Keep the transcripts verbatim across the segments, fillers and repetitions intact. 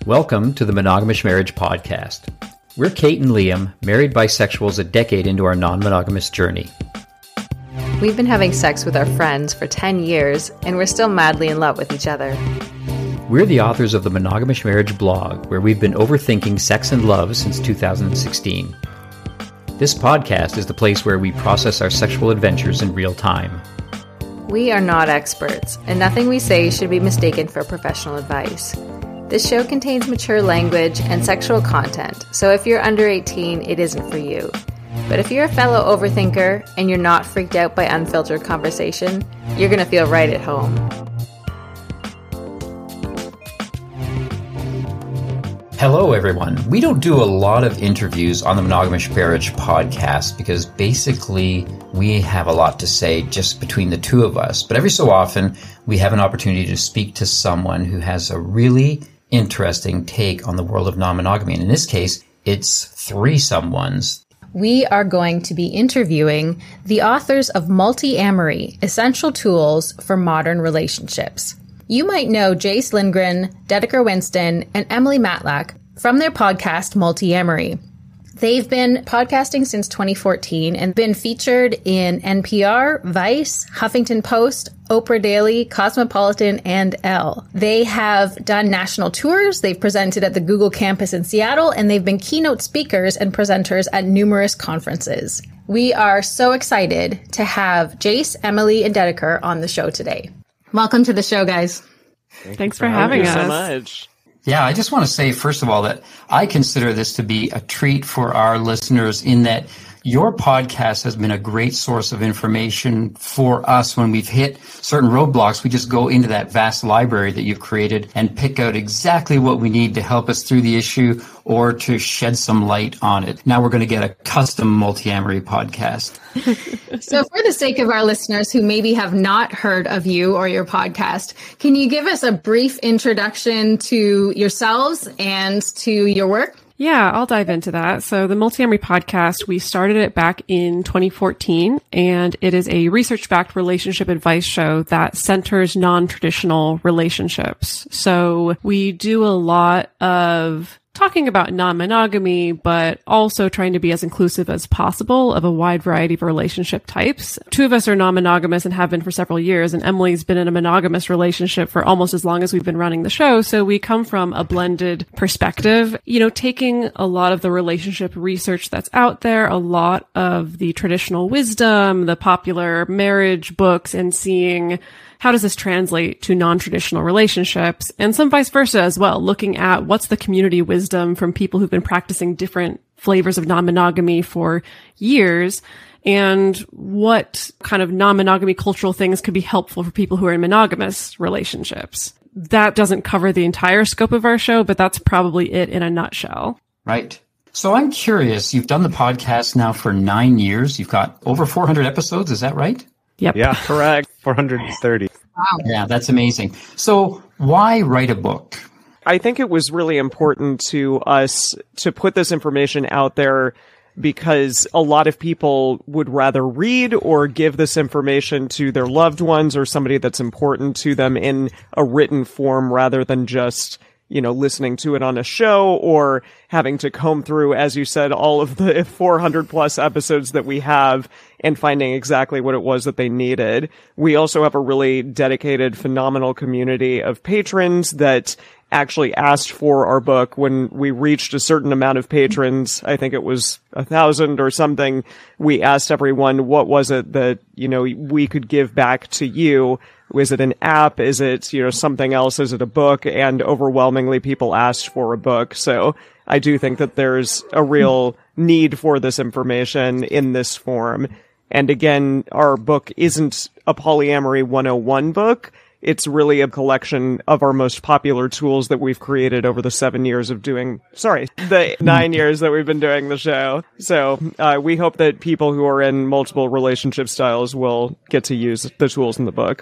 Welcome to the Monogamous Marriage Podcast. We're Kate and Liam, married bisexuals a decade into our non-monogamous journey. We've been having sex with our friends for ten years, and we're still madly in love with each other. We're the authors of the Monogamous Marriage blog, where we've been overthinking sex and love since two thousand sixteen. This podcast is the place where we process our sexual adventures in real time. We are not experts, and nothing we say should be mistaken for professional advice. This show contains mature language and sexual content, so if you're under eighteen, it isn't for you. But if you're a fellow overthinker and you're not freaked out by unfiltered conversation, you're going to feel right at home. Hello, everyone. We don't do a lot of interviews on the Monogamous Marriage podcast because basically we have a lot to say just between the two of us. But every so often, we have an opportunity to speak to someone who has a really interesting take on the world of non-monogamy. And in this case, it's three someones. We are going to be interviewing the authors of Multi-Amory, Essential Tools for Modern Relationships. You might know Jace Lindgren, Dedeker Winston, and Emily Matlack from their podcast Multi-Amory. They've been podcasting since twenty fourteen and been featured in N P R, Vice, Huffington Post, Oprah Daily, Cosmopolitan, and Elle. They have done national tours, they've presented at the Google campus in Seattle, and they've been keynote speakers and presenters at numerous conferences. We are so excited to have Jace, Emily, and Dedeker on the show today. Welcome to the show, guys. Thank Thanks for, for having, having us. so much. Yeah, I just want to say, first of all, that I consider this to be a treat for our listeners in that your podcast has been a great source of information for us when we've hit certain roadblocks. We just go into that vast library that you've created and pick out exactly what we need to help us through the issue or to shed some light on it. Now we're going to get a custom Multi-Amory podcast. So for the sake of our listeners who maybe have not heard of you or your podcast, can you give us a brief introduction to yourselves and to your work? Yeah, I'll dive into that. So the Multi-Amory podcast, we started it back in twenty fourteen, and it is a research-backed relationship advice show that centers non-traditional relationships. So we do a lot of talking about non-monogamy, but also trying to be as inclusive as possible of a wide variety of relationship types. Two of us are non-monogamous and have been for several years, and Emily's been in a monogamous relationship for almost as long as we've been running the show. So we come from a blended perspective, you know, taking a lot of the relationship research that's out there, a lot of the traditional wisdom, the popular marriage books, and seeing how does this translate to non-traditional relationships, and some vice versa as well, looking at what's the community wisdom from people who've been practicing different flavors of non-monogamy for years, and what kind of non-monogamy cultural things could be helpful for people who are in monogamous relationships. That doesn't cover the entire scope of our show, but that's probably it in a nutshell. Right. So I'm curious, you've done the podcast now for nine years. You've got over four hundred episodes, is that right? Yep. Yeah, correct. four hundred thirty. Wow. Yeah, that's amazing. So why write a book? I think it was really important to us to put this information out there because a lot of people would rather read or give this information to their loved ones or somebody that's important to them in a written form rather than just, you know, listening to it on a show or having to comb through, as you said, all of the four hundred plus episodes that we have and finding exactly what it was that they needed. We also have a really dedicated, phenomenal community of patrons that actually asked for our book when we reached a certain amount of patrons. I think it was a thousand or something. We asked everyone, what was it that, you know, we could give back to you? Is it an app? Is it, you know, something else? Is it a book? And overwhelmingly people asked for a book. So I do think that there's a real need for this information in this form. And again, our book isn't a Polyamory one oh one book. It's really a collection of our most popular tools that we've created over the seven years of doing, sorry, the nine years that we've been doing the show. So uh, we hope that people who are in multiple relationship styles will get to use the tools in the book.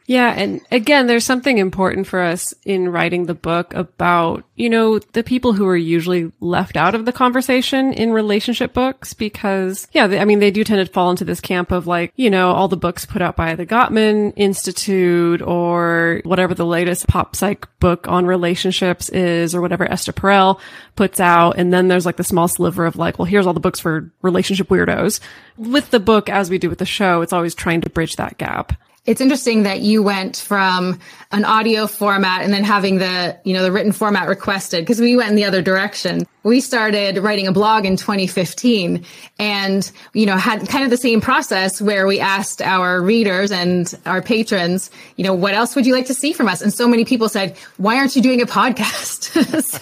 Yeah. And again, there's something important for us in writing the book about, you know, the people who are usually left out of the conversation in relationship books because, yeah, they, I mean, they do tend to fall into this camp of like, you know, all the books put out by the Gottman Institute or whatever the latest pop psych book on relationships is or whatever Esther Perel puts out. And then there's like the small sliver of like, well, here's all the books for relationship weirdos. With the book, as we do with the show, it's always trying to bridge that gap. It's interesting that you went from an audio format and then having the, you know, the written format requested because we went in the other direction. We started writing a blog in twenty fifteen and, you know, had kind of the same process where we asked our readers and our patrons, you know, what else would you like to see from us? And so many people said, why aren't you doing a podcast?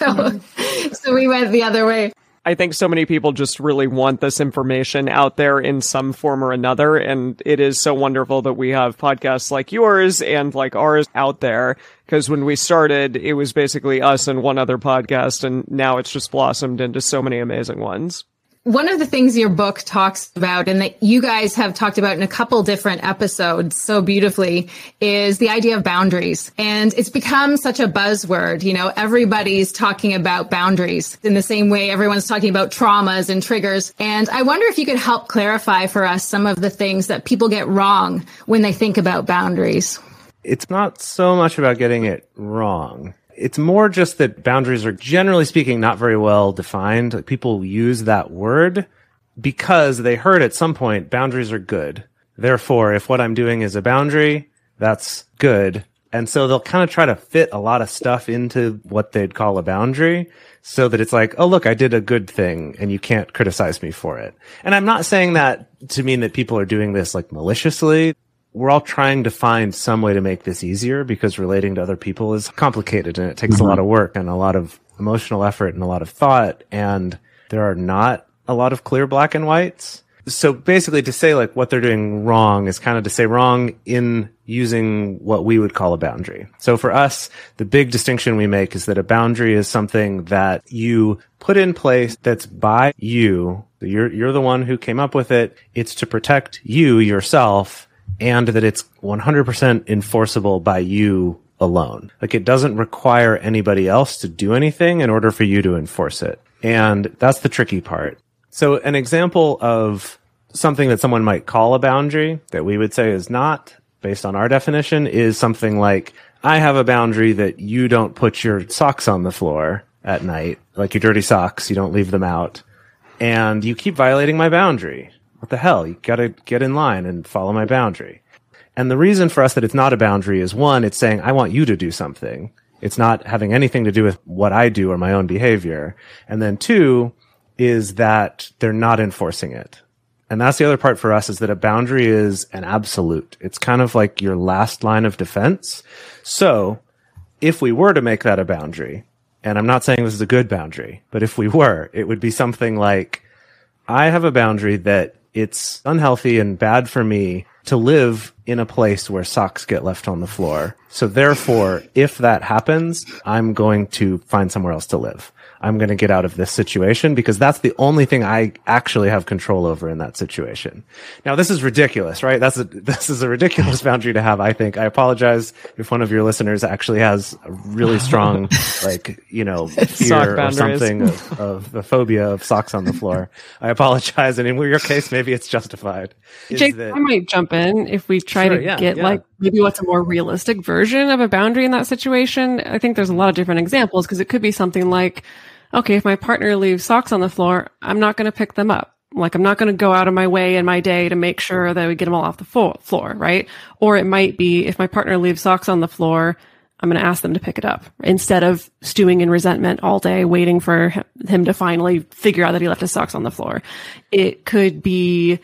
so, so we went the other way. I think so many people just really want this information out there in some form or another. And it is so wonderful that we have podcasts like yours and like ours out there. Because when we started, it was basically us and one other podcast. And now it's just blossomed into so many amazing ones. One of the things your book talks about and that you guys have talked about in a couple different episodes so beautifully is the idea of boundaries. And it's become such a buzzword. You know, everybody's talking about boundaries in the same way everyone's talking about traumas and triggers. And I wonder if you could help clarify for us some of the things that people get wrong when they think about boundaries. It's not so much about getting it wrong. It's more just that boundaries are, generally speaking, not very well defined. Like, people use that word because they heard at some point boundaries are good. Therefore, if what I'm doing is a boundary, that's good. And so they'll kind of try to fit a lot of stuff into what they'd call a boundary so that it's like, oh, look, I did a good thing and you can't criticize me for it. And I'm not saying that to mean that people are doing this like maliciously. We're all trying to find some way to make this easier because relating to other people is complicated and it takes mm-hmm. a lot of work and a lot of emotional effort and a lot of thought. And there are not a lot of clear black and whites. So basically to say like what they're doing wrong is kind of to say wrong in using what we would call a boundary. So for us, the big distinction we make is that a boundary is something that you put in place that's by you. You're, you're the one who came up with it. It's to protect you yourself. And that it's one hundred percent enforceable by you alone. Like, it doesn't require anybody else to do anything in order for you to enforce it. And that's the tricky part. So an example of something that someone might call a boundary that we would say is not, based on our definition, is something like, I have a boundary that you don't put your socks on the floor at night, like your dirty socks, you don't leave them out, and you keep violating my boundary. What the hell? You gotta get in line and follow my boundary. And the reason for us that it's not a boundary is, one, it's saying, I want you to do something. It's not having anything to do with what I do or my own behavior. And then two is that they're not enforcing it. And that's the other part for us, is that a boundary is an absolute. It's kind of like your last line of defense. So if we were to make that a boundary, and I'm not saying this is a good boundary, but if we were, it would be something like, I have a boundary that it's unhealthy and bad for me to live in a place where socks get left on the floor. So therefore, if that happens, I'm going to find somewhere else to live. I'm going to get out of this situation because that's the only thing I actually have control over in that situation. Now, this is ridiculous, right? That's a, this is a ridiculous boundary to have, I think. I apologize if one of your listeners actually has a really strong, like, you know, fear or something of, of the phobia of socks on the floor. I apologize. And in your case, maybe it's justified. Jake, that, I might jump in if we try sure, to yeah, get yeah. like maybe what's a more realistic version of a boundary in that situation. I think there's a lot of different examples because it could be something like, okay, if my partner leaves socks on the floor, I'm not going to pick them up. Like, I'm not going to go out of my way in my day to make sure that we get them all off the fo- floor, right? Or it might be, if my partner leaves socks on the floor, I'm going to ask them to pick it up instead of stewing in resentment all day, waiting for him to finally figure out that he left his socks on the floor. It could be,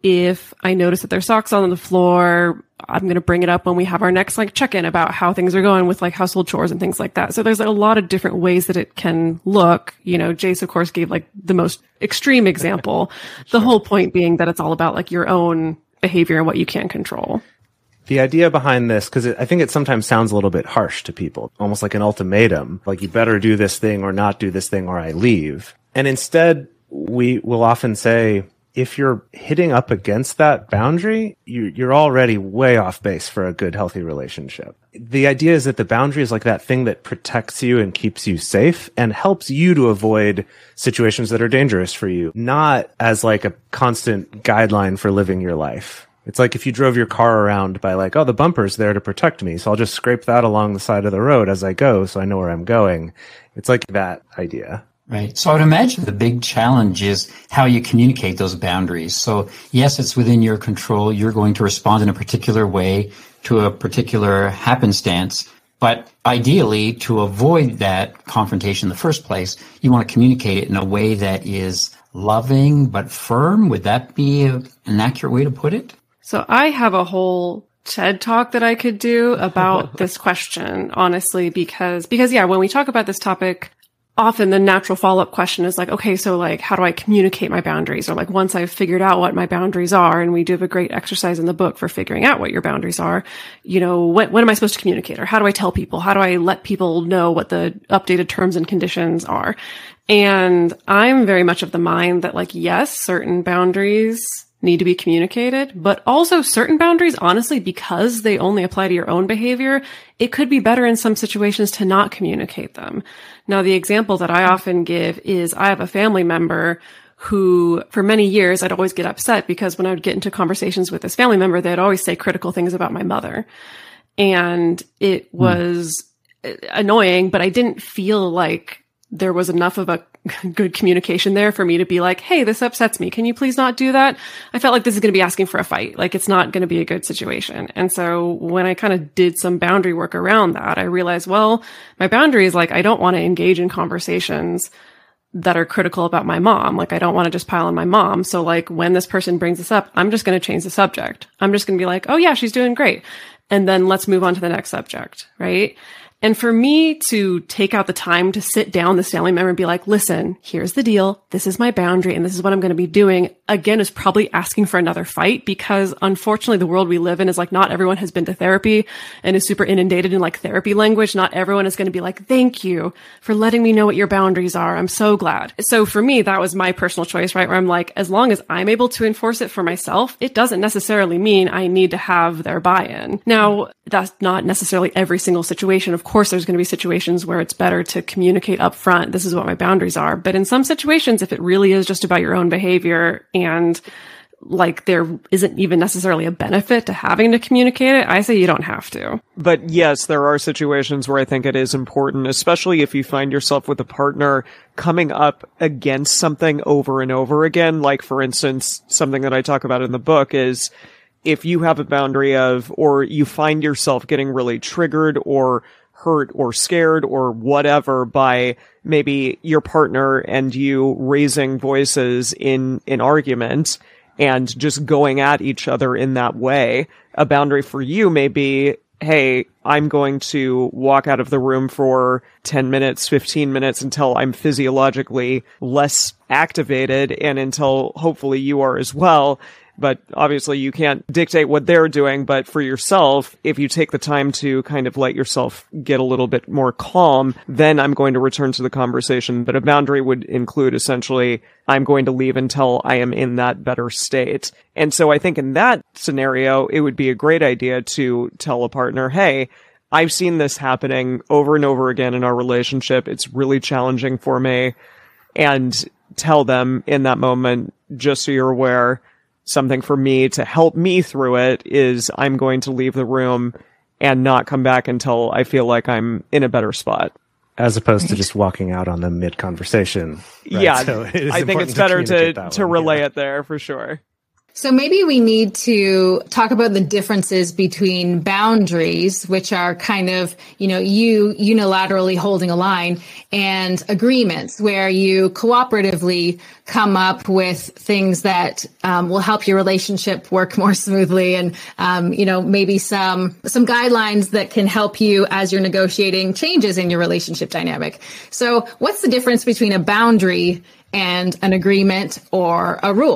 if I notice that there's socks on the floor, I'm going to bring it up when we have our next like check-in about how things are going with like household chores and things like that. So there's a lot of different ways that it can look. You know, Jace, of course, gave like the most extreme example. Sure. The whole point being that it's all about like your own behavior and what you can control. The idea behind this, because I think it sometimes sounds a little bit harsh to people, almost like an ultimatum, like you better do this thing or not do this thing or I leave. And instead, we will often say, if you're hitting up against that boundary, you, you're already way off base for a good, healthy relationship. The idea is that the boundary is like that thing that protects you and keeps you safe and helps you to avoid situations that are dangerous for you, not as like a constant guideline for living your life. It's like if you drove your car around by like, oh, the bumper's there to protect me, so I'll just scrape that along the side of the road as I go so I know where I'm going. It's like that idea. Right. So I would imagine the big challenge is how you communicate those boundaries. So yes, it's within your control. You're going to respond in a particular way to a particular happenstance. But ideally, to avoid that confrontation in the first place, you want to communicate it in a way that is loving but firm. Would that be a, an accurate way to put it? So I have a whole TED talk that I could do about this question, honestly, because, because yeah, when we talk about this topic, often the natural follow-up question is like, okay, so like, how do I communicate my boundaries? Or like, once I've figured out what my boundaries are, and we do have a great exercise in the book for figuring out what your boundaries are, you know, when, when am I supposed to communicate? Or how do I tell people? How do I let people know what the updated terms and conditions are? And I'm very much of the mind that like, yes, certain boundaries need to be communicated, but also certain boundaries, honestly, because they only apply to your own behavior, it could be better in some situations to not communicate them. Now, the example that I often give is I have a family member who, for many years, I'd always get upset because when I would get into conversations with this family member, they'd always say critical things about my mother. And it was mm. annoying, but I didn't feel like there was enough of a good communication there for me to be like, hey, this upsets me. Can you please not do that? I felt like this is going to be asking for a fight. Like it's not going to be a good situation. And so when I kind of did some boundary work around that, I realized, well, my boundary is like, I don't want to engage in conversations that are critical about my mom. Like I don't want to just pile on my mom. So like when this person brings this up, I'm just going to change the subject. I'm just going to be like, oh yeah, she's doing great. And then let's move on to the next subject. Right. And for me to take out the time to sit down this family member and be like, listen, here's the deal. This is my boundary and this is what I'm going to be doing, again, is probably asking for another fight because unfortunately the world we live in is like not everyone has been to therapy and is super inundated in like therapy language. Not everyone is going to be like, thank you for letting me know what your boundaries are. I'm so glad. So for me, that was my personal choice, right? Where I'm like, as long as I'm able to enforce it for myself, it doesn't necessarily mean I need to have their buy-in. Now, that's not necessarily every single situation. Of course, there's going to be situations where it's better to communicate up front. This is what my boundaries are. But in some situations, if it really is just about your own behavior and like there isn't even necessarily a benefit to having to communicate it, I say you don't have to. But yes, there are situations where I think it is important, especially if you find yourself with a partner coming up against something over and over again. Like, for instance, something that I talk about in the book is if you have a boundary of, or you find yourself getting really triggered or hurt or scared or whatever by maybe your partner and you raising voices in an argument and just going at each other in that way, a boundary for you may be, hey, I'm going to walk out of the room for ten minutes, fifteen minutes until I'm physiologically less activated and until hopefully you are as well. But obviously you can't dictate what they're doing, but for yourself, if you take the time to kind of let yourself get a little bit more calm, then I'm going to return to the conversation. But a boundary would include essentially, I'm going to leave until I am in that better state. And so I think in that scenario, it would be a great idea to tell a partner, hey, I've seen this happening over and over again in our relationship. It's really challenging for me. And tell them in that moment, just so you're aware, something for me to help me through it is I'm going to leave the room and not come back until I feel like I'm in a better spot. As opposed to just walking out on them mid-conversation. Right? Yeah, so it I think it's better to, to, to relay yeah. it there for sure. So maybe we need to talk about the differences between boundaries, which are kind of, you know, you unilaterally holding a line, and agreements where you cooperatively come up with things that um, will help your relationship work more smoothly, and, um, you know, maybe some some guidelines that can help you as you're negotiating changes in your relationship dynamic. So what's the difference between a boundary and an agreement or a rule?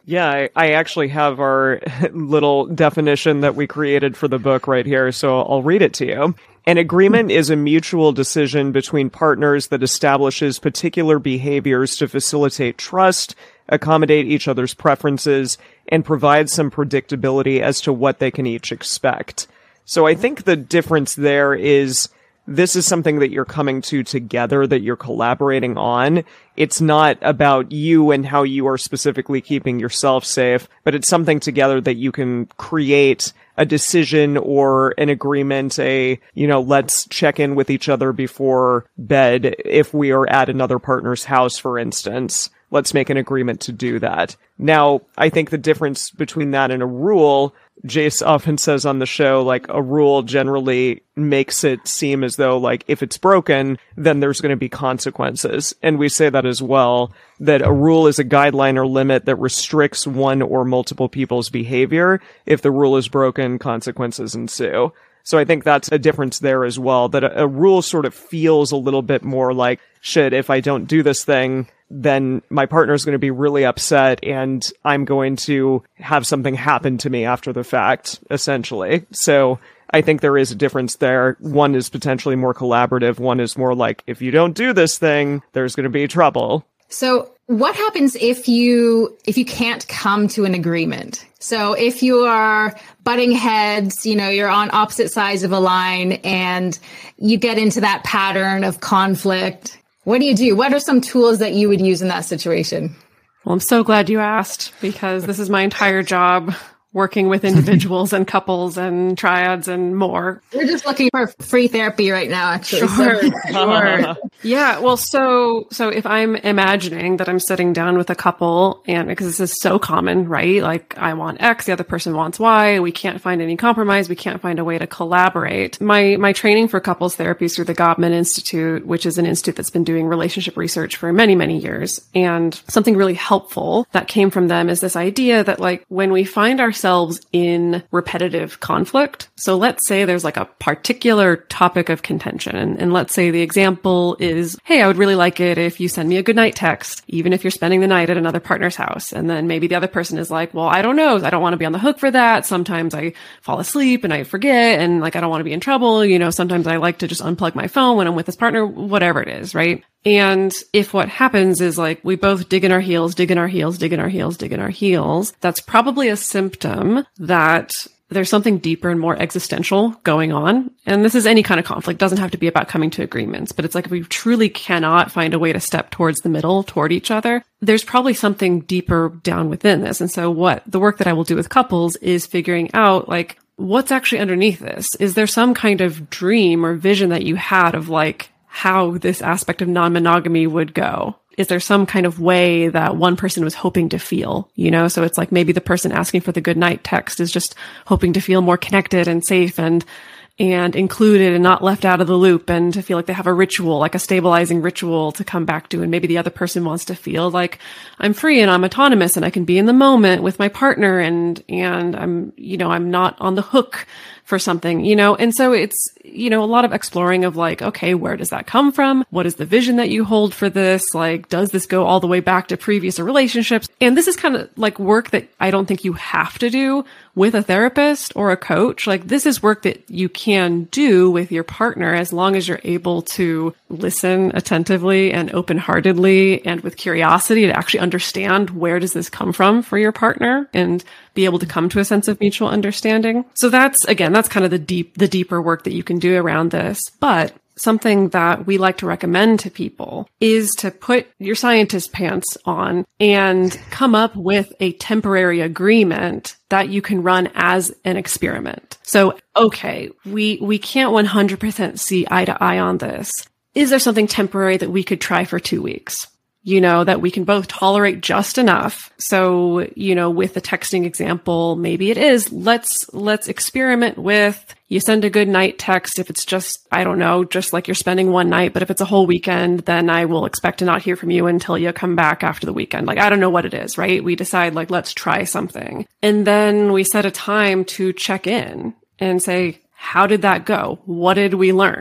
Yeah, I, I actually have our little definition that we created for the book right here, so I'll read it to you. An agreement is a mutual decision between partners that establishes particular behaviors to facilitate trust, accommodate each other's preferences, and provide some predictability as to what they can each expect. So I think the difference there is this is something that you're coming to together, that you're collaborating on. It's not about you and how you are specifically keeping yourself safe, but it's something together that you can create a decision or an agreement, a, you know, let's check in with each other before bed if we are at another partner's house, for instance. Let's make an agreement to do that. Now, I think the difference between that and a rule, Jace often says on the show, like, a rule generally makes it seem as though, like, if it's broken, then there's going to be consequences. And we say that as well, that a rule is a guideline or limit that restricts one or multiple people's behavior. If the rule is broken, consequences ensue. So I think that's a difference there as well, that a, a rule sort of feels a little bit more like, shit, if I don't do this thing, then my partner's going to be really upset and I'm going to have something happen to me after the fact, essentially. So I think there is a difference there. One is potentially more collaborative. One is more like, if you don't do this thing, there's going to be trouble. So what happens if you if you can't come to an agreement? So if you are butting heads, you know, you're on opposite sides of a line and you get into that pattern of conflict, what do you do? What are some tools that you would use in that situation? Well, I'm so glad you asked, because this is my entire job, working with individuals and couples and triads and more. We're just looking for free therapy right now, actually. Sure, So. sure. Yeah, well, so so if I'm imagining that I'm sitting down with a couple, and because this is so common, right? Like, I want X, the other person wants Y, we can't find any compromise, we can't find a way to collaborate. My my training for couples therapy is through the Gottman Institute, which is an institute that's been doing relationship research for many, many years. And something really helpful that came from them is this idea that, like, when we find ourselves in repetitive conflict. So let's say there's like a particular topic of contention. And, and let's say the example is, hey, I would really like it if you send me a goodnight text, even if you're spending the night at another partner's house. And then maybe the other person is like, well, I don't know. I don't want to be on the hook for that. Sometimes I fall asleep and I forget, and like, I don't want to be in trouble. You know, sometimes I like to just unplug my phone when I'm with this partner, whatever it is, right? And if what happens is, like, we both dig in our heels, dig in our heels, dig in our heels, dig in our heels, that's probably a symptom that there's something deeper and more existential going on. And this is any kind of conflict. It doesn't have to be about coming to agreements, but it's like, if we truly cannot find a way to step towards the middle, toward each other, there's probably something deeper down within this. And so what the work that I will do with couples is figuring out, like, what's actually underneath this? Is there some kind of dream or vision that you had of, like, how this aspect of non-monogamy would go? Is there some kind of way that one person was hoping to feel, you know? So it's like, maybe the person asking for the good night text is just hoping to feel more connected and safe and, and included and not left out of the loop, and to feel like they have a ritual, like a stabilizing ritual to come back to. And maybe the other person wants to feel like, I'm free and I'm autonomous and I can be in the moment with my partner, and, and I'm, you know, I'm not on the hook for something, you know? And so it's, you know, a lot of exploring of, like, okay, where does that come from? What is the vision that you hold for this? Like, does this go all the way back to previous relationships? And this is kind of like work that I don't think you have to do with a therapist or a coach. Like, this is work that you can do with your partner, as long as you're able to listen attentively and open-heartedly and with curiosity to actually understand, where does this come from for your partner, and be able to come to a sense of mutual understanding. So that's, again, that's kind of the deep, the deeper work that you can do around this. But something that we like to recommend to people is to put your scientist pants on and come up with a temporary agreement that you can run as an experiment. So, okay, we, we can't one hundred percent see eye to eye on this. Is there something temporary that we could try for two weeks? You know, that we can both tolerate just enough. So, you know, with the texting example, maybe it is, let's, let's experiment with, you send a good night text. If it's just, I don't know, just like you're spending one night, but if it's a whole weekend, then I will expect to not hear from you until you come back after the weekend. Like, I don't know what it is, right? We decide, like, let's try something. And then we set a time to check in and say, how did that go? What did we learn?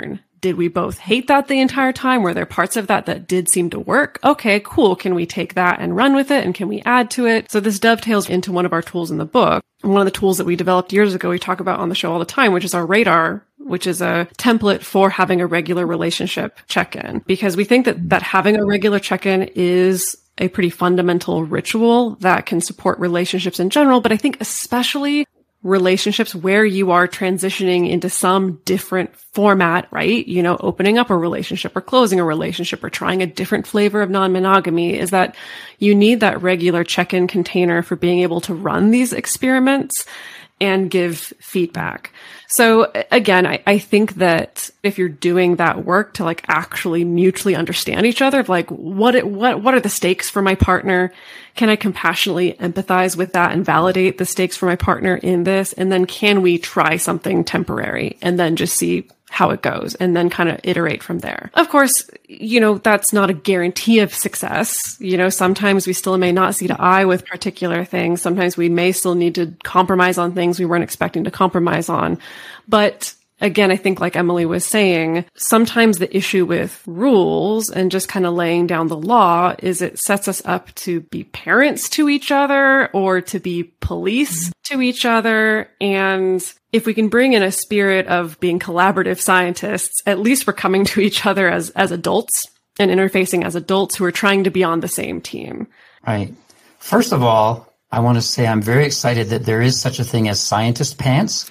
Did we both hate that the entire time? Were there parts of that that did seem to work? Okay, cool. Can we take that and run with it? And can we add to it? So this dovetails into one of our tools in the book. One of the tools that we developed years ago, we talk about on the show all the time, which is our radar, which is a template for having a regular relationship check-in. Because we think that, that having a regular check-in is a pretty fundamental ritual that can support relationships in general, but I think especially relationships where you are transitioning into some different format, right? You know, opening up a relationship or closing a relationship or trying a different flavor of non-monogamy, is that you need that regular check-in container for being able to run these experiments and give feedback. So again, I, I think that if you're doing that work to like actually mutually understand each other, of like what it, what what are the stakes for my partner? Can I compassionately empathize with that and validate the stakes for my partner in this? And then can we try something temporary and then just see how it goes and then kind of iterate from there. Of course, you know, that's not a guarantee of success. You know, sometimes we still may not see to eye with particular things. Sometimes we may still need to compromise on things we weren't expecting to compromise on. But again, I think like Emily was saying, sometimes the issue with rules and just kind of laying down the law is it sets us up to be parents to each other or to be police to each other. And if we can bring in a spirit of being collaborative scientists, at least we're coming to each other as, as adults and interfacing as adults who are trying to be on the same team. Right. First of all, I want to say I'm very excited that there is such a thing as scientist pants.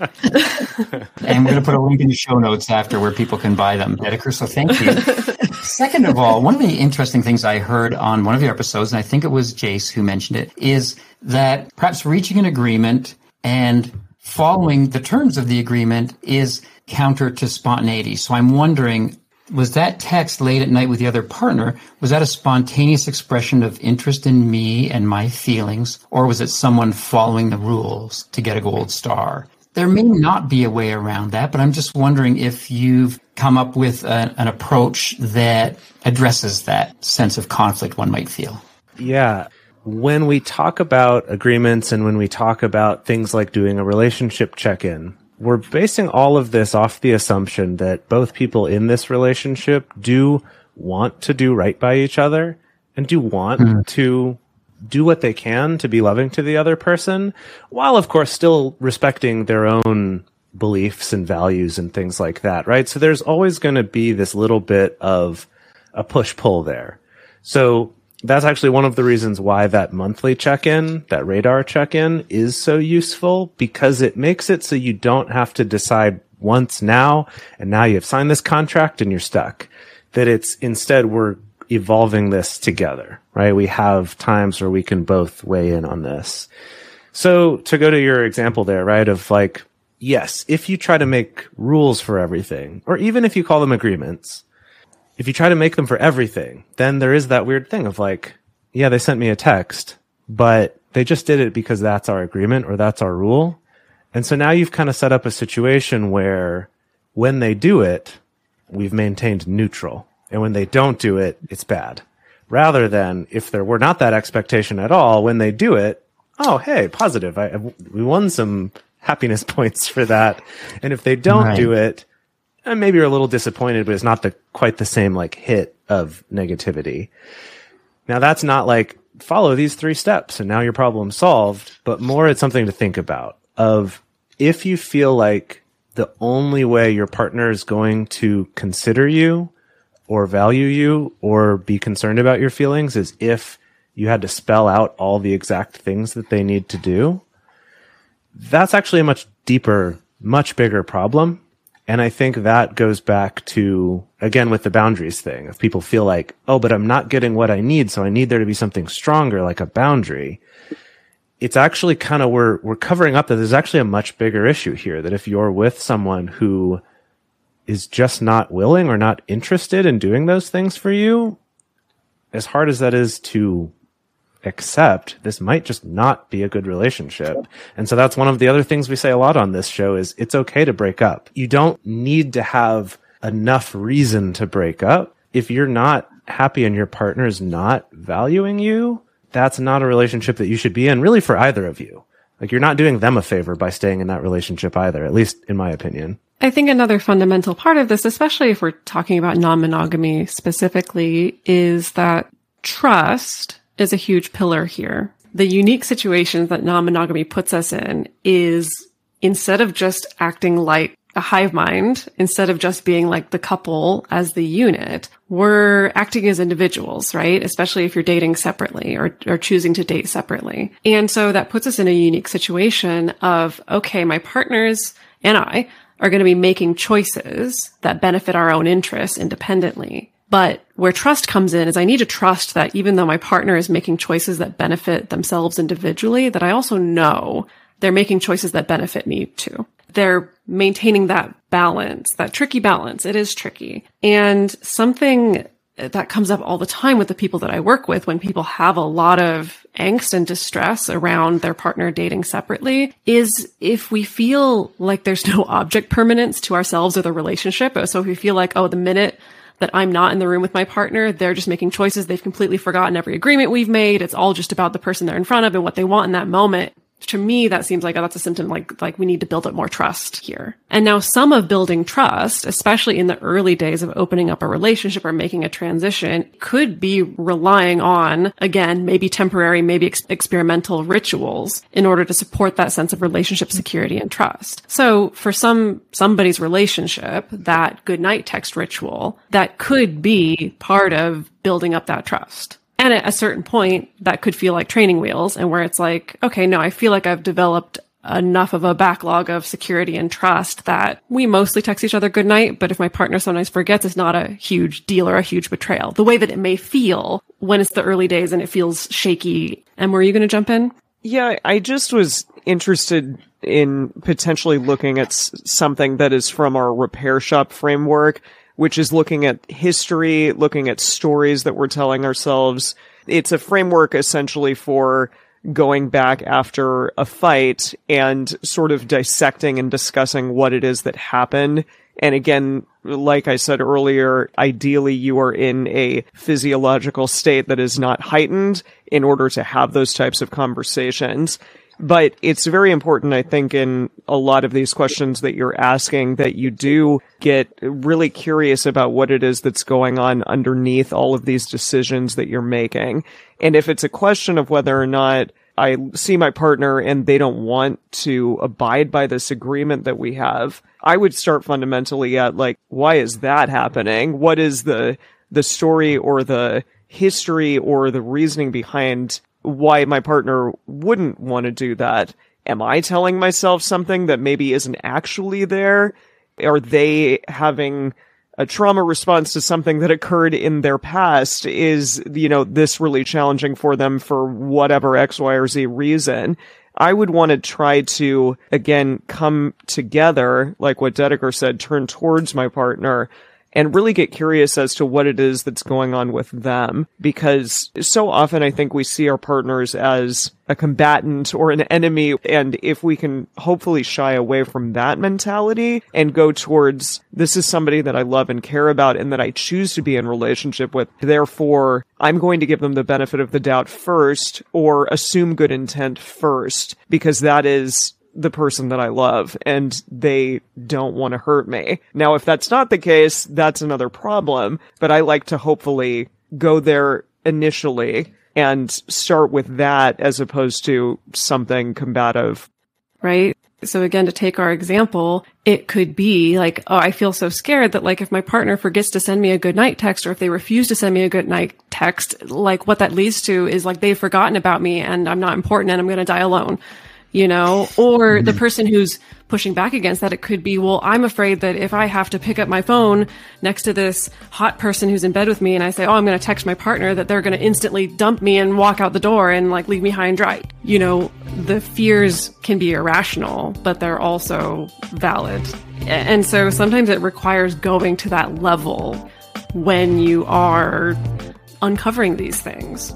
And we're going to put a link in the show notes after where people can buy them. Dedeker, so thank you. Second of all, one of the interesting things I heard on one of your episodes, and I think it was Jace who mentioned it, is that perhaps reaching an agreement and following the terms of the agreement is counter to spontaneity. So I'm wondering, was that text late at night with the other partner, was that a spontaneous expression of interest in me and my feelings, or was it someone following the rules to get a gold star? There may not be a way around that, but I'm just wondering if you've come up with a, an approach that addresses that sense of conflict one might feel. Yeah. When we talk about agreements and when we talk about things like doing a relationship check-in, we're basing all of this off the assumption that both people in this relationship do want to do right by each other and do want mm. to do what they can to be loving to the other person, while of course still respecting their own beliefs and values and things like that, right? So there's always going to be this little bit of a push-pull there. So that's actually one of the reasons why that monthly check-in, that radar check-in, is so useful, because it makes it so you don't have to decide once now, and now you've signed this contract and you're stuck. That it's instead we're evolving this together, right? We have times where we can both weigh in on this. So to go to your example there, right, of like, yes, if you try to make rules for everything, or even if you call them agreements, if you try to make them for everything, then there is that weird thing of like, yeah, they sent me a text, but they just did it because that's our agreement or that's our rule. And so now you've kind of set up a situation where when they do it, we've maintained neutral. And when they don't do it, it's bad. Rather than if there were not that expectation at all, when they do it, oh, hey, positive. I, we won some happiness points for that. And if they don't right. do it, and maybe you're a little disappointed, but it's not the quite the same like hit of negativity. Now that's not like follow these three steps and now your problem's solved, but more it's something to think about of if you feel like the only way your partner is going to consider you or value you or be concerned about your feelings is if you had to spell out all the exact things that they need to do, that's actually a much deeper, much bigger problem. And I think that goes back to, again, with the boundaries thing. If people feel like, oh, but I'm not getting what I need, so I need there to be something stronger, like a boundary. It's actually kind of, we're, we're covering up that there's actually a much bigger issue here, that if you're with someone who is just not willing or not interested in doing those things for you, as hard as that is to accept, this might just not be a good relationship. And so that's one of the other things we say a lot on this show is it's okay to break up. You don't need to have enough reason to break up. If you're not happy and your partner is not valuing you, that's not a relationship that you should be in, really, for either of you. Like, you're not doing them a favor by staying in that relationship either, at least in my opinion. I think another fundamental part of this, especially if we're talking about non-monogamy specifically, is that trust is a huge pillar here. The unique situations that non-monogamy puts us in is instead of just acting like a hive mind, instead of just being like the couple as the unit, we're acting as individuals, right? Especially if you're dating separately or, or choosing to date separately. And so that puts us in a unique situation of, okay, my partners and I are going to be making choices that benefit our own interests independently. But where trust comes in is I need to trust that even though my partner is making choices that benefit themselves individually, that I also know they're making choices that benefit me too. They're maintaining that balance, that tricky balance. It is tricky. And something that comes up all the time with the people that I work with when people have a lot of angst and distress around their partner dating separately is if we feel like there's no object permanence to ourselves or the relationship. So if we feel like, oh, the minute that I'm not in the room with my partner, they're just making choices. They've completely forgotten every agreement we've made. It's all just about the person they're in front of and what they want in that moment. To me, that seems like oh, that's a symptom like like we need to build up more trust here. And now some of building trust, especially in the early days of opening up a relationship or making a transition, could be relying on, again, maybe temporary, maybe ex- experimental rituals in order to support that sense of relationship security and trust. So for some somebody's relationship, that goodnight text ritual, that could be part of building up that trust. And at a certain point, that could feel like training wheels and where it's like, okay, no, I feel like I've developed enough of a backlog of security and trust that we mostly text each other goodnight. But if my partner sometimes forgets, it's not a huge deal or a huge betrayal. The way that it may feel when it's the early days and it feels shaky. And were you going to jump in? Yeah, I just was interested in potentially looking at s- something that is from our repair shop framework, which is looking at history, looking at stories that we're telling ourselves. It's a framework essentially for going back after a fight and sort of dissecting and discussing what it is that happened. And again, like I said earlier, ideally you are in a physiological state that is not heightened in order to have those types of conversations. But it's very important, I think, in a lot of these questions that you're asking, that you do get really curious about what it is that's going on underneath all of these decisions that you're making. And if it's a question of whether or not I see my partner and they don't want to abide by this agreement that we have, I would start fundamentally at, like, why is that happening? What is the the story or the history or the reasoning behind why my partner wouldn't want to do that? Am I telling myself something that maybe isn't actually there? Are they having a trauma response to something that occurred in their past? Is, you know, this really challenging for them for whatever X, Y, or Z reason? I would want to try to, again, come together, like what Dedeker said, turn towards my partner and really get curious as to what it is that's going on with them. Because so often I think we see our partners as a combatant or an enemy. And if we can hopefully shy away from that mentality and go towards, this is somebody that I love and care about and that I choose to be in relationship with, therefore I'm going to give them the benefit of the doubt first, or assume good intent first, because that is the person that I love and they don't want to hurt me. Now, if that's not the case, that's another problem, but I like to hopefully go there initially and start with that as opposed to something combative. Right? So again, to take our example, it could be like, oh, I feel so scared that like if my partner forgets to send me a good night text, or if they refuse to send me a good night text, like what that leads to is like they've forgotten about me and I'm not important and I'm going to die alone. You know, or mm-hmm. the person who's pushing back against that, it could be, well, I'm afraid that if I have to pick up my phone next to this hot person who's in bed with me and I say, oh, I'm going to text my partner, that they're going to instantly dump me and walk out the door and like leave me high and dry. You know, the fears can be irrational, but they're also valid. And so sometimes it requires going to that level when you are uncovering these things.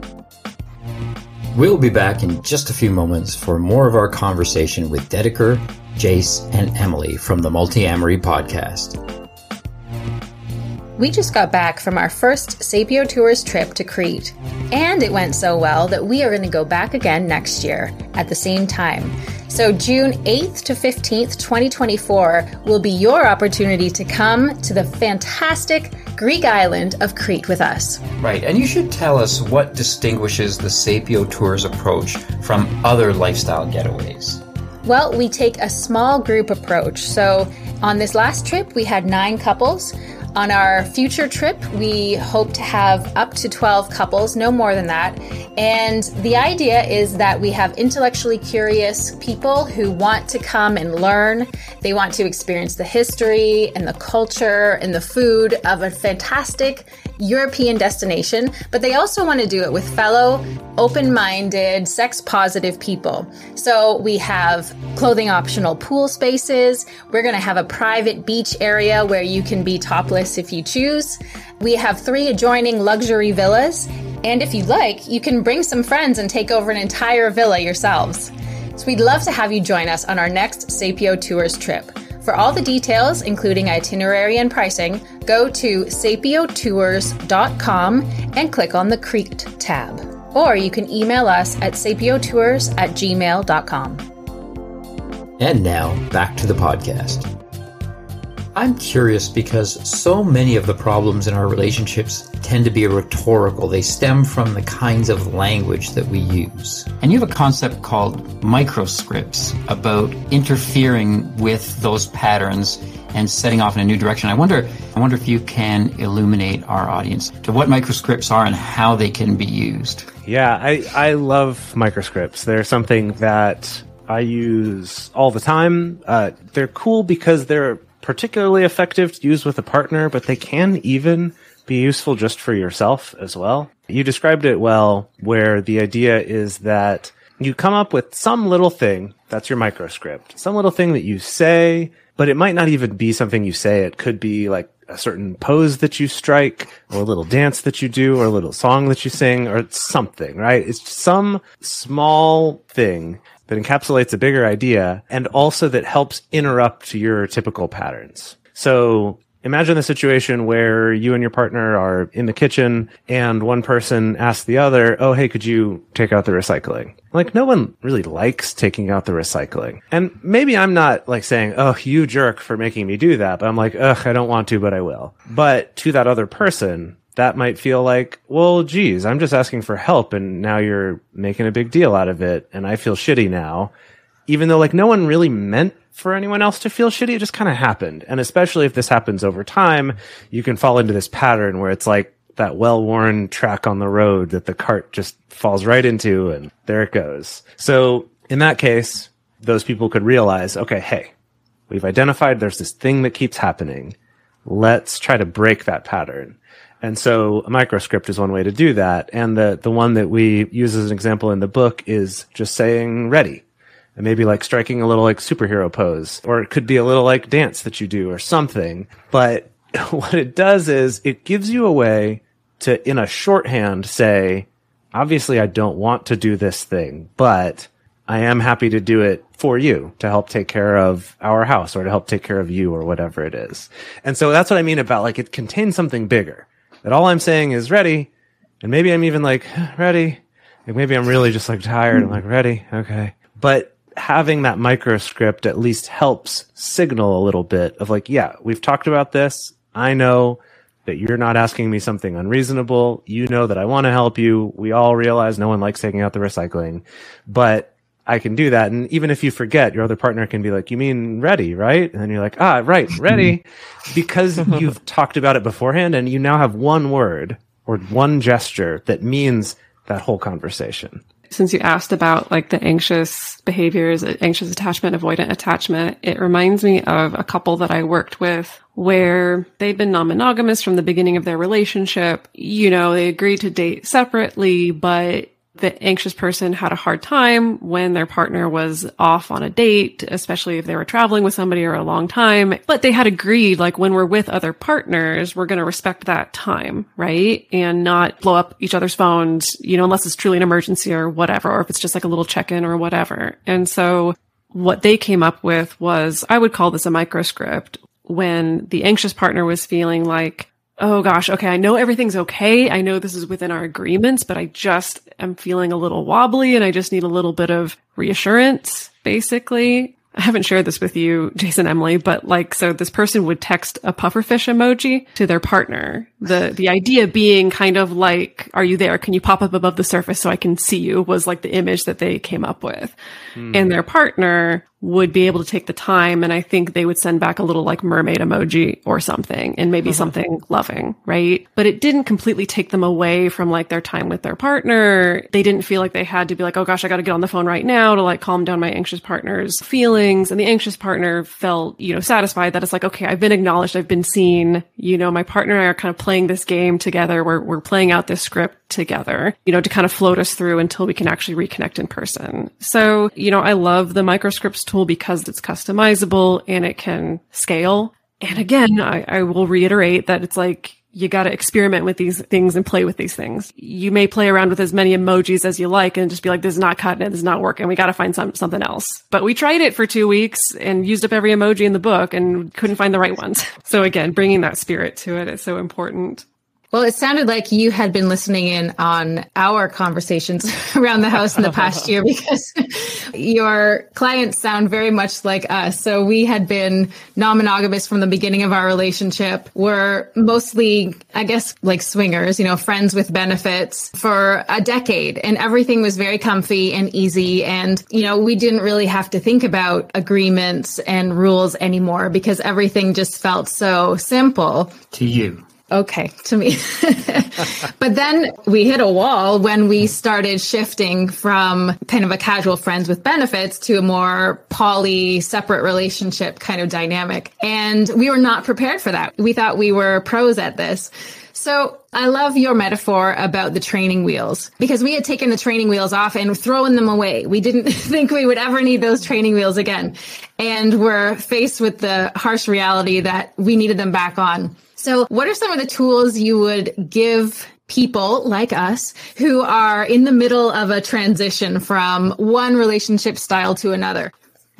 We'll be back in just a few moments for more of our conversation with Dedeker, Jace, and Emily from the Multi-Amory podcast. We just got back from our first Sapio Tours trip to Crete, and it went so well that we are going to go back again next year at the same time. So June eighth to fifteenth, twenty twenty-four will be your opportunity to come to the fantastic Greek island of Crete with us. Right, and you should tell us what distinguishes the Sapio Tours approach from other lifestyle getaways. Well, we take a small group approach. So on this last trip, we had nine couples. On our future trip, we hope to have up to twelve couples, no more than that. And the idea is that we have intellectually curious people who want to come and learn. They want to experience the history and the culture and the food of a fantastic European destination, but they also want to do it with fellow open-minded, sex-positive people. So we have clothing optional pool spaces. We're going to have a private beach area where you can be topless if you choose. We have three adjoining luxury villas. And if you'd like, you can bring some friends and take over an entire villa yourselves. So we'd love to have you join us on our next Sapio Tours trip. For all the details, including itinerary and pricing, go to sapio tours dot com and click on the Crete tab. Or you can email us at sapiotours at gmail dot com. And now, back to the podcast. I'm curious because so many of the problems in our relationships tend to be rhetorical. They stem from the kinds of language that we use. And you have a concept called microscripts about interfering with those patterns and setting off in a new direction. I wonder, I wonder if you can illuminate our audience to what microscripts are and how they can be used. Yeah, I, I love microscripts. They're something that I use all the time. Uh, they're cool because they're particularly effective to use with a partner, but they can even be useful just for yourself as well. You described it well, where the idea is that you come up with some little thing, that's your microscript, some little thing that you say, but it might not even be something you say. It could be like a certain pose that you strike, or a little dance that you do, or a little song that you sing, or something, right? It's some small thing that encapsulates a bigger idea and also that helps interrupt your typical patterns. So imagine the situation where you and your partner are in the kitchen and one person asks the other, oh, hey, could you take out the recycling? Like, no one really likes taking out the recycling. And maybe I'm not like saying, oh, you jerk for making me do that, but I'm like, ugh, I don't want to, but I will. But to that other person, that might feel like, well, geez, I'm just asking for help and now you're making a big deal out of it and I feel shitty now. Even though like no one really meant for anyone else to feel shitty, it just kind of happened. And especially if this happens over time, you can fall into this pattern where it's like that well-worn track on the road that the cart just falls right into and there it goes. So in that case, those people could realize, okay, hey, we've identified there's this thing that keeps happening. Let's try to break that pattern. And so a microscript is one way to do that. And the, the one that we use as an example in the book is just saying ready. And maybe like striking a little like superhero pose. Or it could be a little like dance that you do or something. But what it does is it gives you a way to, in a shorthand, say, obviously I don't want to do this thing, but I am happy to do it for you to help take care of our house or to help take care of you or whatever it is. And so that's what I mean about like it contains something bigger. That all I'm saying is ready, and maybe I'm even like, ready. Like maybe I'm really just like tired. I'm like, ready. Okay. But having that microscript at least helps signal a little bit of like, yeah, we've talked about this. I know that you're not asking me something unreasonable. You know that I want to help you. We all realize no one likes taking out the recycling, but I can do that. And even if you forget, your other partner can be like, you mean ready, right? And then you're like, ah, right, ready. Because you've talked about it beforehand and you now have one word or one gesture that means that whole conversation. Since you asked about like the anxious behaviors, anxious attachment, avoidant attachment, it reminds me of a couple that I worked with where they'd been non-monogamous from the beginning of their relationship. You know, they agreed to date separately, but the anxious person had a hard time when their partner was off on a date, especially if they were traveling with somebody or a long time. But they had agreed, like, when we're with other partners, we're going to respect that time, right? And not blow up each other's phones, you know, unless it's truly an emergency or whatever, or if it's just like a little check-in or whatever. And so what they came up with was, I would call this a microscript, when the anxious partner was feeling like, oh gosh, okay, I know everything's okay. I know this is within our agreements, but I just am feeling a little wobbly and I just need a little bit of reassurance, basically. I haven't shared this with you, Jason, Emily, but like, so this person would text a pufferfish emoji to their partner. The, the idea being kind of like, are you there? Can you pop up above the surface so I can see you, was like the image that they came up with. Mm. And their partner would be able to take the time. And I think they would send back a little like mermaid emoji or something, and maybe uh-huh. something loving, right? But it didn't completely take them away from like their time with their partner. They didn't feel like they had to be like, oh gosh, I got to get on the phone right now to like calm down my anxious partner's feelings. And the anxious partner felt, you know, satisfied that it's like, okay, I've been acknowledged. I've been seen. You know, my partner and I are kind of playing this game together. We're, we're playing out this script together, you know, to kind of float us through until we can actually reconnect in person. So, you know, I love the microscripts tool because it's customizable and it can scale. And again, I, I will reiterate that it's like, you got to experiment with these things and play with these things. You may play around with as many emojis as you like and just be like, this is not cutting it. This is not working. We got to find some, something else. But we tried it for two weeks and used up every emoji in the book and couldn't find the right ones. So again, bringing that spirit to it is so important. Well, it sounded like you had been listening in on our conversations around the house in the past year, because your clients sound very much like us. So we had been non-monogamous from the beginning of our relationship. We're mostly, I guess, like swingers, you know, friends with benefits for a decade. And everything was very comfy and easy. And, you know, we didn't really have to think about agreements and rules anymore because everything just felt so simple. To you. Okay, to me. But then we hit a wall when we started shifting from kind of a casual friends with benefits to a more poly separate relationship kind of dynamic. And we were not prepared for that. We thought we were pros at this. So I love your metaphor about the training wheels, because we had taken the training wheels off and thrown them away. We didn't think we would ever need those training wheels again. And we're faced with the harsh reality that we needed them back on. So what are some of the tools you would give people like us who are in the middle of a transition from one relationship style to another?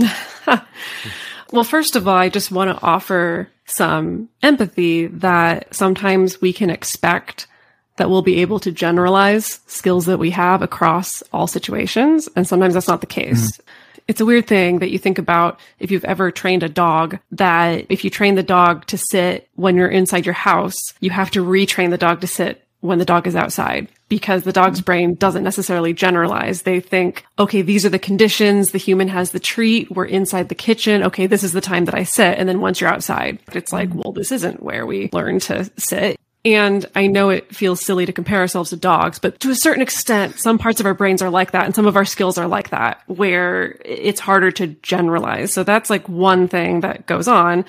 Well, first of all, I just want to offer some empathy that sometimes we can expect that we'll be able to generalize skills that we have across all situations. And sometimes that's not the case. Mm-hmm. It's a weird thing that you think about if you've ever trained a dog, that if you train the dog to sit when you're inside your house, you have to retrain the dog to sit when the dog is outside, because the dog's brain doesn't necessarily generalize. They think, okay, these are the conditions. The human has the treat. We're inside the kitchen. Okay, this is the time that I sit. And then once you're outside, it's like, well, this isn't where we learn to sit. And I know it feels silly to compare ourselves to dogs, but to a certain extent, some parts of our brains are like that. And some of our skills are like that, where it's harder to generalize. So that's like one thing that goes on.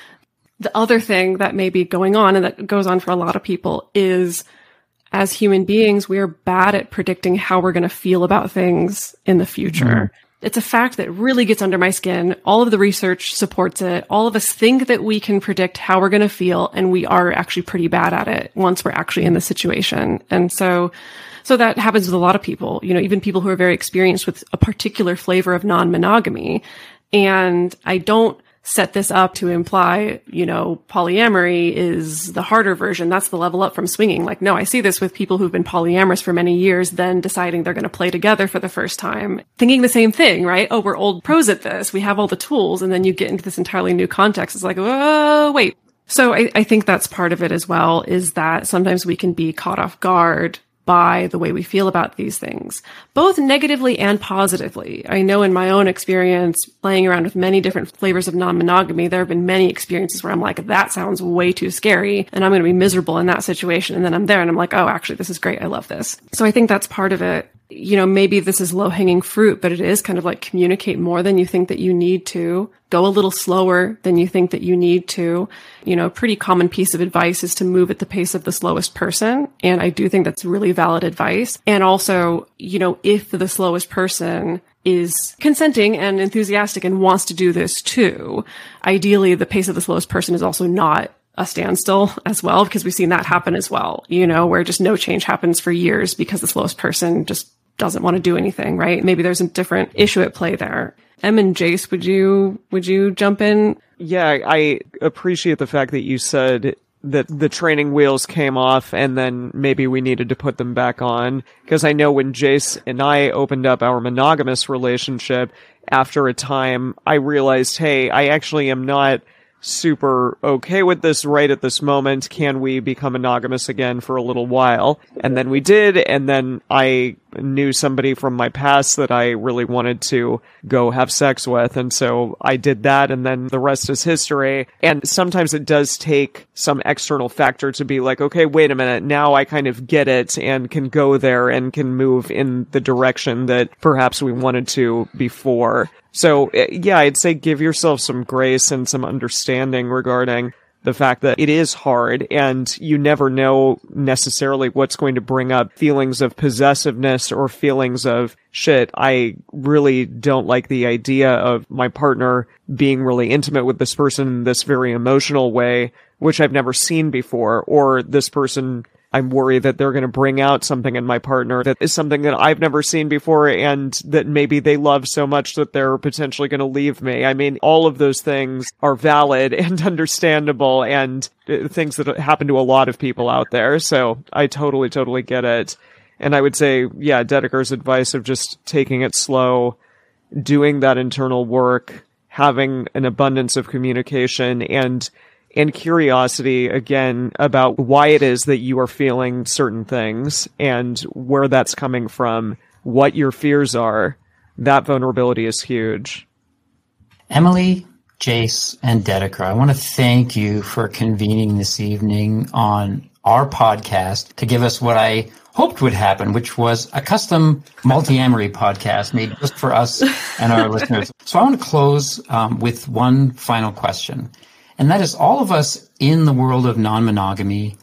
The other thing that may be going on, and that goes on for a lot of people, is as human beings, we are bad at predicting how we're going to feel about things in the future. Mm-hmm. It's a fact that really gets under my skin. All of the research supports it. All of us think that we can predict how we're going to feel, and we are actually pretty bad at it once we're actually in the situation. And so, so that happens with a lot of people, you know, even people who are very experienced with a particular flavor of non-monogamy. And I don't set this up to imply, you know, polyamory is the harder version. That's the level up from swinging. Like, no, I see this with people who've been polyamorous for many years, then deciding they're going to play together for the first time, thinking the same thing, right? Oh, we're old pros at this. We have all the tools. And then you get into this entirely new context. It's like, oh, wait. So I, I think that's part of it as well, is that sometimes we can be caught off guard by the way we feel about these things, both negatively and positively. I know in my own experience, playing around with many different flavors of non-monogamy, there have been many experiences where I'm like, that sounds way too scary, and I'm going to be miserable in that situation. And then I'm there and I'm like, oh, actually, this is great. I love this. So I think that's part of it. You know, maybe this is low-hanging fruit, but it is kind of like communicate more than you think that you need to. Go a little slower than you think that you need to. You know, a pretty common piece of advice is to move at the pace of the slowest person. And I do think that's really valid advice. And also, you know, if the slowest person is consenting and enthusiastic and wants to do this too, ideally the pace of the slowest person is also not a standstill as well, because we've seen that happen as well, you know, where just no change happens for years because the slowest person just doesn't want to do anything, right? Maybe there's a different issue at play there. Em and Jace, would you, would you jump in? Yeah, I appreciate the fact that you said that the training wheels came off and then maybe we needed to put them back on. Because I know when Jace and I opened up our monogamous relationship, after a time, I realized, hey, I actually am not super okay with this right at this moment. Can we become monogamous again for a little while? And then we did, and then I knew somebody from my past that I really wanted to go have sex with, and so I did that, and then the rest is history. And sometimes it does take some external factor to be like, okay, wait a minute, now I kind of get it and can go there and can move in the direction that perhaps we wanted to before. So, yeah, I'd say give yourself some grace and some understanding regarding the fact that it is hard and you never know necessarily what's going to bring up feelings of possessiveness or feelings of, shit, I really don't like the idea of my partner being really intimate with this person in this very emotional way, which I've never seen before, or this person, I'm worried that they're going to bring out something in my partner that is something that I've never seen before and that maybe they love so much that they're potentially going to leave me. I mean, all of those things are valid and understandable and things that happen to a lot of people out there. So I totally, totally get it. And I would say, yeah, Dedeker's advice of just taking it slow, doing that internal work, having an abundance of communication and and curiosity, again, about why it is that you are feeling certain things and where that's coming from, what your fears are. That vulnerability is huge. Emily, Jace, and Dedeker, I want to thank you for convening this evening on our podcast to give us what I hoped would happen, which was a custom multi-amory podcast made just for us and our listeners. So I want to close um, with one final question. And that is, all of us in the world of non-monogamy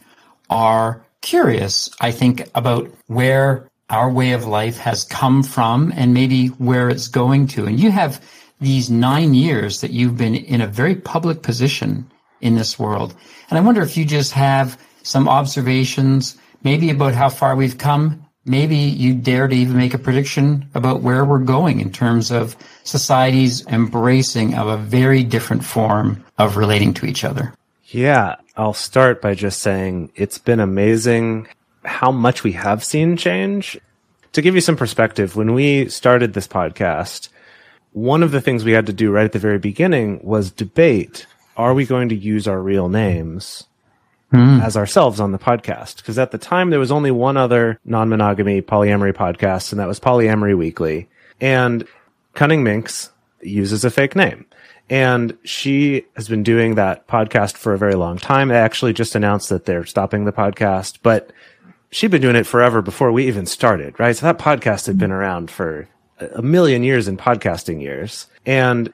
are curious, I think, about where our way of life has come from and maybe where it's going to. And you have these nine years that you've been in a very public position in this world. And I wonder if you just have some observations, maybe about how far we've come. Maybe you dare to even make a prediction about where we're going in terms of society's embracing of a very different form of relating to each other. Yeah, I'll start by just saying it's been amazing how much we have seen change. To give you some perspective, when we started this podcast, one of the things we had to do right at the very beginning was debate, are we going to use our real names Mm. as ourselves on the podcast? Because at the time, there was only one other non-monogamy polyamory podcast, and that was Polyamory Weekly. And Cunning Minx uses a fake name. And she has been doing that podcast for a very long time. They actually just announced that they're stopping the podcast, but she'd been doing it forever before we even started, right? So that podcast had been around for a million years in podcasting years. And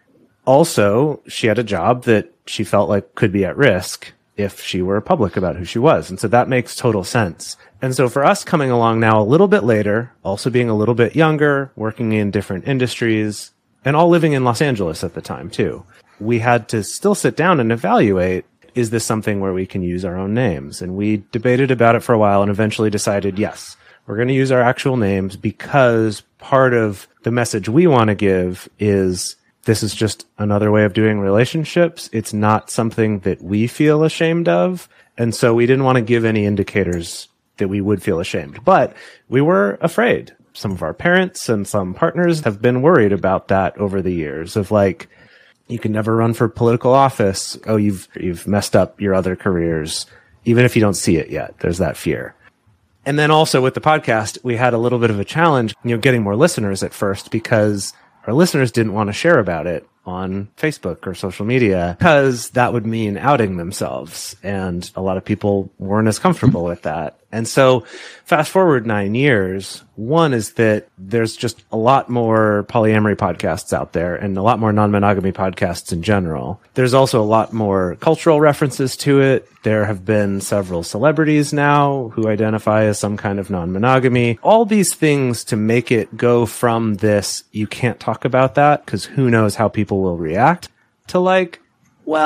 also, she had a job that she felt like could be at risk if she were public about who she was. And so that makes total sense. And so for us coming along now a little bit later, also being a little bit younger, working in different industries, and all living in Los Angeles at the time too, we had to still sit down and evaluate, is this something where we can use our own names? And we debated about it for a while and eventually decided, yes, we're going to use our actual names because part of the message we want to give is this is just another way of doing relationships. It's not something that we feel ashamed of. And so we didn't want to give any indicators that we would feel ashamed. But we were afraid. Some of our parents and some partners have been worried about that over the years of like, you can never run for political office. Oh, you've, you've messed up your other careers. Even if you don't see it yet, there's that fear. And then also with the podcast, we had a little bit of a challenge, you know, getting more listeners at first because our listeners didn't want to share about it on Facebook or social media because that would mean outing themselves. And a lot of people weren't as comfortable with that. And so fast forward nine years, one is that there's just a lot more polyamory podcasts out there and a lot more non-monogamy podcasts in general. There's also a lot more cultural references to it. There have been several celebrities now who identify as some kind of non-monogamy. All these things to make it go from this, you can't talk about that because who knows how people will react, to like, well,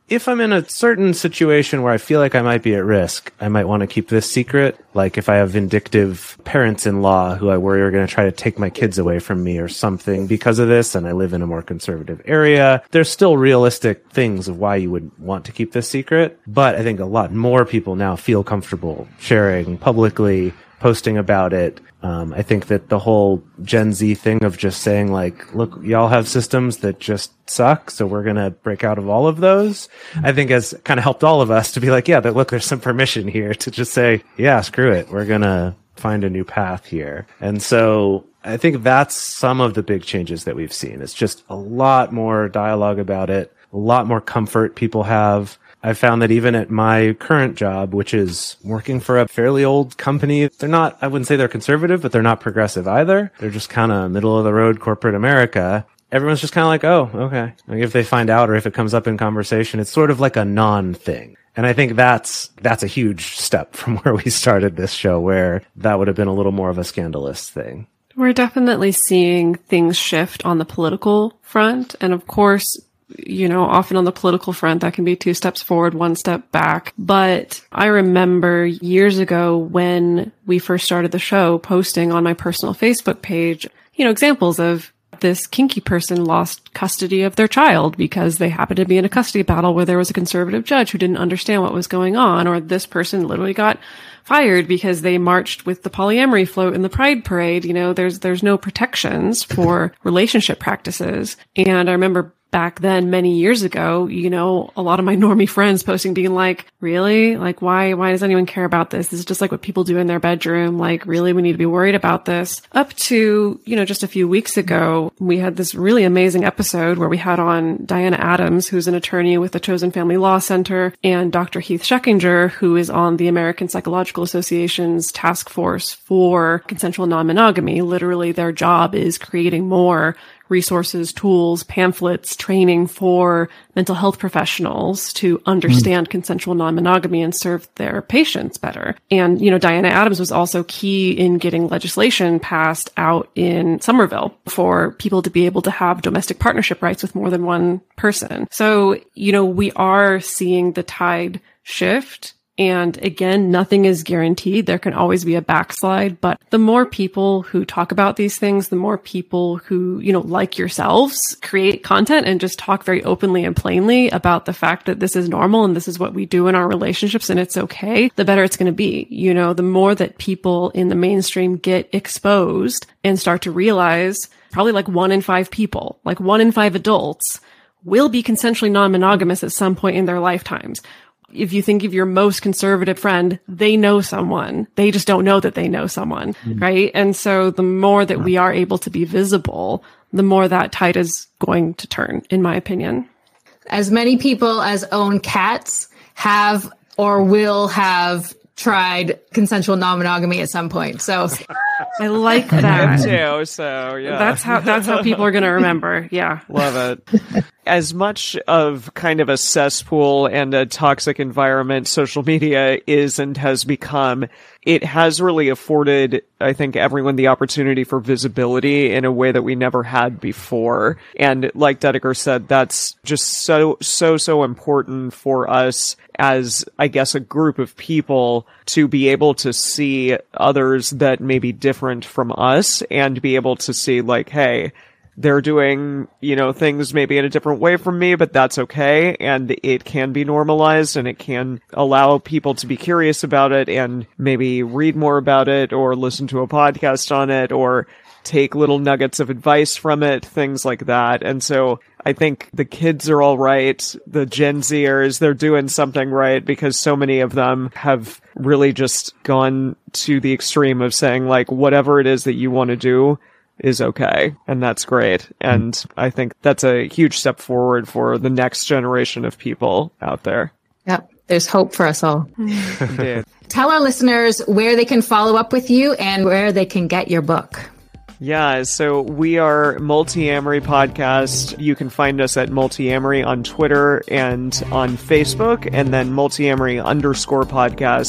if I'm in a certain situation where I feel like I might be at risk, I might want to keep this secret. Like if I have vindictive parents-in-law who I worry are going to try to take my kids away from me or something because of this, and I live in a more conservative area, there's still realistic things of why you would want to keep this secret. But I think a lot more people now feel comfortable sharing publicly, posting about it. Um, I think that the whole Gen Z thing of just saying like, look, y'all have systems that just suck, so we're going to break out of all of those, I think has kind of helped all of us to be like, yeah, but look, there's some permission here to just say, yeah, screw it. We're going to find a new path here. And so I think that's some of the big changes that we've seen. It's just a lot more dialogue about it, a lot more comfort people have. I found that even at my current job, which is working for a fairly old company, they're not, I wouldn't say they're conservative, but they're not progressive either. They're just kind of middle of the road corporate America. Everyone's just kind of like, oh, okay. Like if they find out or if it comes up in conversation, it's sort of like a non-thing. And I think that's, that's a huge step from where we started this show, where that would have been a little more of a scandalous thing. We're definitely seeing things shift on the political front. And of course, you know, often on the political front, that can be two steps forward, one step back. But I remember years ago when we first started the show, posting on my personal Facebook page, you know, examples of this kinky person lost custody of their child because they happened to be in a custody battle where there was a conservative judge who didn't understand what was going on, or this person literally got fired because they marched with the polyamory float in the Pride Parade. You know, there's, there's no protections for relationship practices. And I remember back then, many years ago, you know, a lot of my normie friends posting being like, really? Like, why, why does anyone care about this? This is just like what people do in their bedroom. Like, really, we need to be worried about this. Up to, you know, just a few weeks ago, we had this really amazing episode where we had on Diana Adams, who's an attorney with the Chosen Family Law Center, and Doctor Heath Scheckinger, who is on the American Psychological Association's task force for consensual non-monogamy. Literally, their job is creating more resources, tools, pamphlets, training for mental health professionals to understand mm. consensual non-monogamy and serve their patients better. And, you know, Diana Adams was also key in getting legislation passed out in Somerville for people to be able to have domestic partnership rights with more than one person. So, you know, we are seeing the tide shift. And again, nothing is guaranteed. There can always be a backslide, but the more people who talk about these things, the more people who, you know, like yourselves, create content and just talk very openly and plainly about the fact that this is normal and this is what we do in our relationships and it's okay, the better it's going to be. You know, the more that people in the mainstream get exposed and start to realize probably like one in five people, like one in five adults will be consensually non-monogamous at some point in their lifetimes. If you think of your most conservative friend, they know someone. They just don't know that they know someone, mm-hmm. right? And so the more that we are able to be visible, the more that tide is going to turn, in my opinion. As many people as own cats have or will have tried consensual non-monogamy at some point. So I like that too. So yeah, that's how that's how people are going to remember. Yeah, love it. As much of kind of a cesspool and a toxic environment social media is and has become, it has really afforded, I think, everyone the opportunity for visibility in a way that we never had before. And like Dedeker said, that's just so, so, so important for us as, I guess, a group of people to be able to see others that may be different from us and be able to see like, hey, they're doing, you know, things maybe in a different way from me, but that's okay. And it can be normalized and it can allow people to be curious about it and maybe read more about it or listen to a podcast on it or take little nuggets of advice from it, things like that. And so I think the kids are all right. The Gen Zers, they're doing something right because so many of them have really just gone to the extreme of saying like, whatever it is that you want to do is okay. And that's great. And I think that's a huge step forward for the next generation of people out there. Yep. There's hope for us all. Indeed. Tell our listeners where they can follow up with you and where they can get your book. Yeah, so we are Multiamory Podcast. You can find us at Multiamory on Twitter and on Facebook, and then Multiamory underscore podcast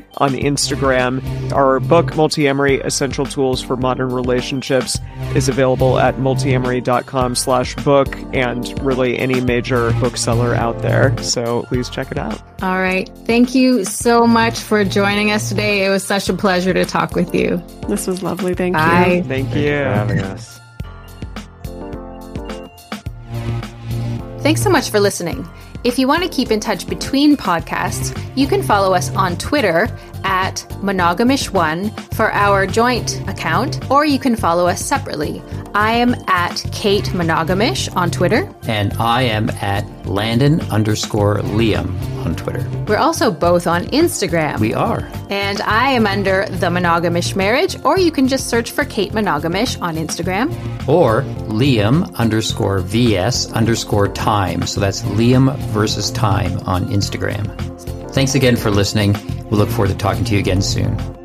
on Instagram. Our book, Multiamory, Essential Tools for Modern Relationships, is available at multiamory.com slash book and really any major bookseller out there. So please check it out. All right. Thank you so much for joining us today. It was such a pleasure to talk with you. This was lovely. Thank Bye. you. Thank Thanks you for having us. Thanks so much for listening. If you want to keep in touch between podcasts, you can follow us on Twitter at Monogamish one for our joint account, or you can follow us separately. I am at Kate Monogamish on Twitter. And I am at Landon underscore Liam on Twitter. We're also both on Instagram. We are. And I am under The Monogamish Marriage, or you can just search for Kate Monogamish on Instagram. Or Liam underscore VS underscore time. So that's Liam versus time on Instagram. Thanks again for listening. We look forward to talking to you again soon.